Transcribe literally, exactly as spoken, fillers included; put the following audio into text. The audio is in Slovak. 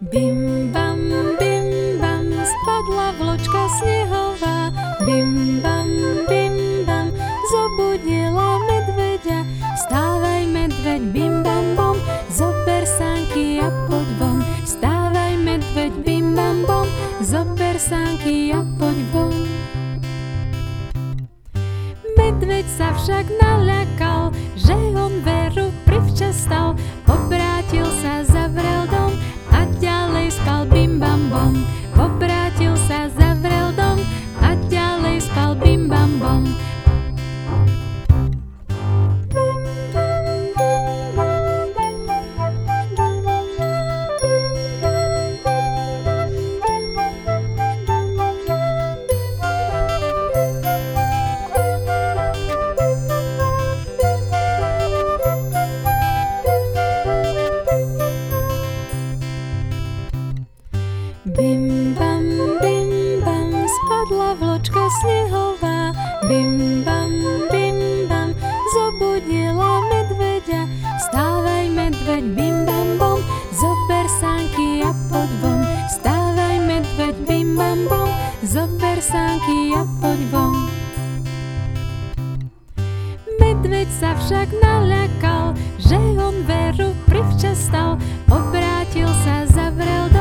Bim bam, bim bam, spadla vločka snehová. Bim bam, bim bam, zobudila medveďa. Vstávaj medveď, bim bam bom, zober sánky a poď von. Vstávaj medveď, bim bam bom, zober sánky a poď von. Medveď sa však naľakal, že on veru privčastal. Obrátil sa, zavrel dom a ďalej spal, bim bam bom. Obrátil sa, zavrel dom a ďalej spal, bim bam bom. Bim bam, bim bam, spadla vločka snehová. Bim bam, bim bam, zobudila medveďa. Vstávaj medveď, bim bam bom, zober sánky a poď von. Vstávaj medveď, bim bam bom, zober sánky a poď von. Medveď sa však naľakal, že on veru privčastal. Obrátil sa, zavrel dom